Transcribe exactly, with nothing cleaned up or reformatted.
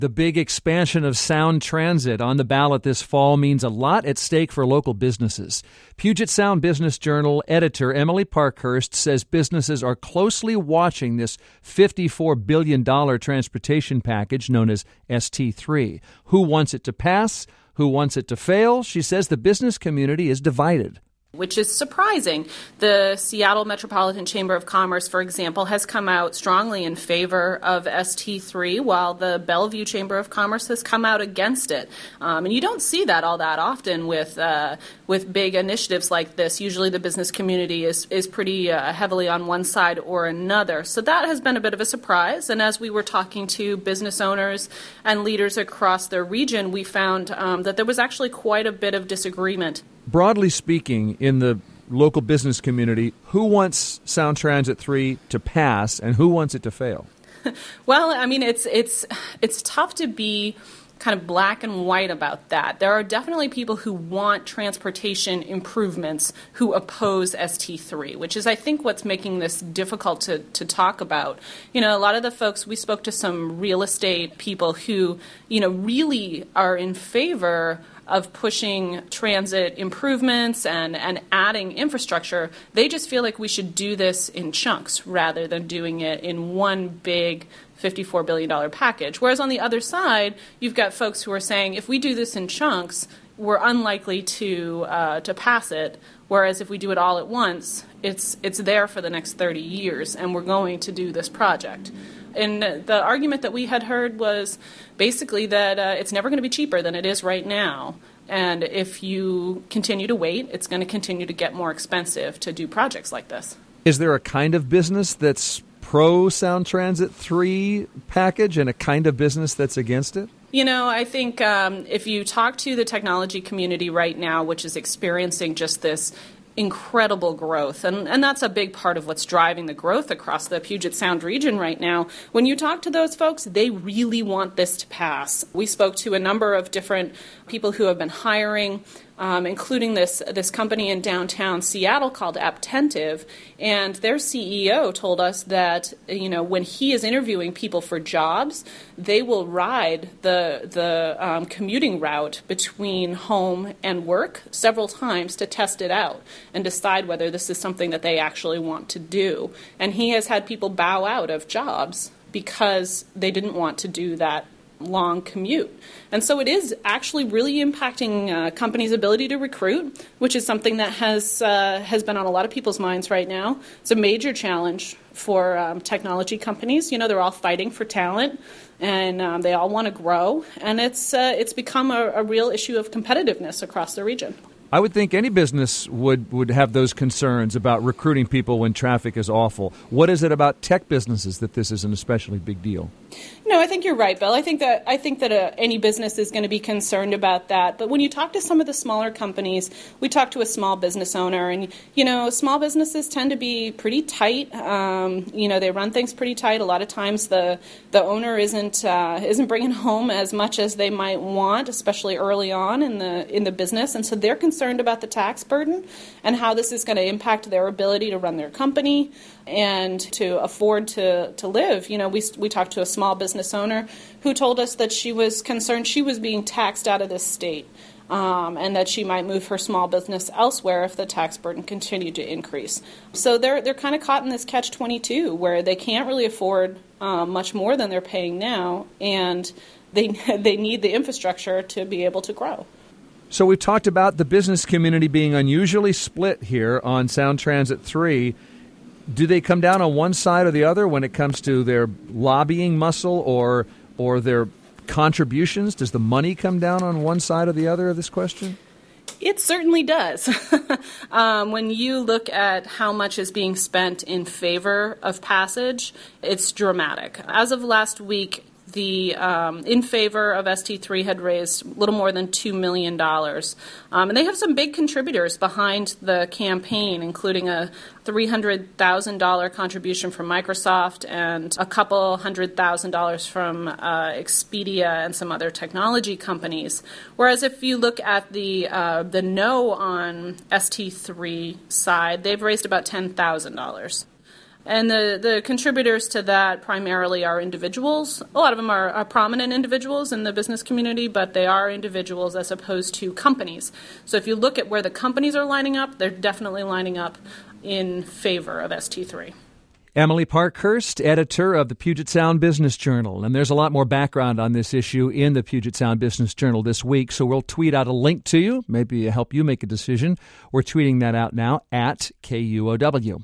The big expansion of Sound Transit on the ballot this fall means a lot at stake for local businesses. Puget Sound Business Journal editor Emily Parkhurst says businesses are closely watching this fifty-four billion dollars transportation package known as S T three. Who wants it to pass? Who wants it to fail? She says the business community is divided. Which is surprising. The Seattle Metropolitan Chamber of Commerce, for example, has come out strongly in favor of S T three, while the Bellevue Chamber of Commerce has come out against it. Um, and you don't see that all that often with uh, with big initiatives like this. Usually the business community is, is pretty uh, heavily on one side or another. So that has been a bit of a surprise. And as we were talking to business owners and leaders across the region, we found um, that there was actually quite a bit of disagreement. Broadly speaking, in the local business community, who wants Sound Transit three to pass and who wants it to fail? Well, I mean, it's it's it's tough to be kind of black and white about that. There are definitely people who want transportation improvements who oppose S T three, which is, I think, what's making this difficult to, to talk about. You know, a lot of the folks, we spoke to some real estate people who, you know, really are in favor of pushing transit improvements and, and adding infrastructure. They just feel like we should do this in chunks rather than doing it in one big fifty-four billion dollars package. Whereas on the other side, you've got folks who are saying, if we do this in chunks, we're unlikely to uh, to pass it. Whereas if we do it all at once, it's it's there for the next thirty years, and we're going to do this project. And the argument that we had heard was basically that uh, it's never going to be cheaper than it is right now. And if you continue to wait, it's going to continue to get more expensive to do projects like this. Is there a kind of business that's pro Sound Transit three package and a kind of business that's against it? You know, I think um, if you talk to the technology community right now, which is experiencing just this incredible growth, and, and that's a big part of what's driving the growth across the Puget Sound region right now. When you talk to those folks, they really want this to pass. We spoke to a number of different people who have been hiring, um, including this this company in downtown Seattle called Aptentive, and their C E O told us that, you know, when he is interviewing people for jobs, they will ride the the um, commuting route between home and work several times to test it out and decide whether this is something that they actually want to do. And he has had people bow out of jobs because they didn't want to do that long commute. And so it is actually really impacting uh, companies' ability to recruit, which is something that has uh, has been on a lot of people's minds right now. It's a major challenge for um, technology companies. You know, they're all fighting for talent, and um, they all want to grow. And it's uh, it's become a, a real issue of competitiveness across the region. I would think any business would, would have those concerns about recruiting people when traffic is awful. What is it about tech businesses that this is an especially big deal? No, I think you're right, Bill. I think that I think that uh, any business is going to be concerned about that. But when you talk to some of the smaller companies, we talk to a small business owner, and you know, small businesses tend to be pretty tight. Um, you know, they run things pretty tight. A lot of times, the the owner isn't uh, isn't bringing home as much as they might want, especially early on in the in the business, and so they're concerned about the tax burden and how this is going to impact their ability to run their company and to afford to, to live. You know, we we talked to a small business owner who told us that she was concerned she was being taxed out of this state, um, and that she might move her small business elsewhere if the tax burden continued to increase. So they're they're kind of caught in this catch twenty-two where they can't really afford uh, much more than they're paying now, and they they need the infrastructure to be able to grow. So we've talked about the business community being unusually split here on Sound Transit three. Do they come down on one side or the other when it comes to their lobbying muscle or or their contributions? Does the money come down on one side or the other of this question? It certainly does. um, when you look at how much is being spent in favor of passage, it's dramatic. As of last week, the um, in favor of S T three had raised a little more than two million dollars. Um, and they have some big contributors behind the campaign, including a three hundred thousand dollars contribution from Microsoft and a couple hundred thousand dollars from uh, Expedia and some other technology companies. Whereas if you look at the uh, the no on S T three side, they've raised about ten thousand dollars. And the, the contributors to that primarily are individuals. A lot of them are, are prominent individuals in the business community, but they are individuals as opposed to companies. So if you look at where the companies are lining up, they're definitely lining up in favor of S T three. Emily Parkhurst, editor of the Puget Sound Business Journal. And there's a lot more background on this issue in the Puget Sound Business Journal this week, so we'll tweet out a link to you, maybe help you make a decision. We're tweeting that out now at K U O W.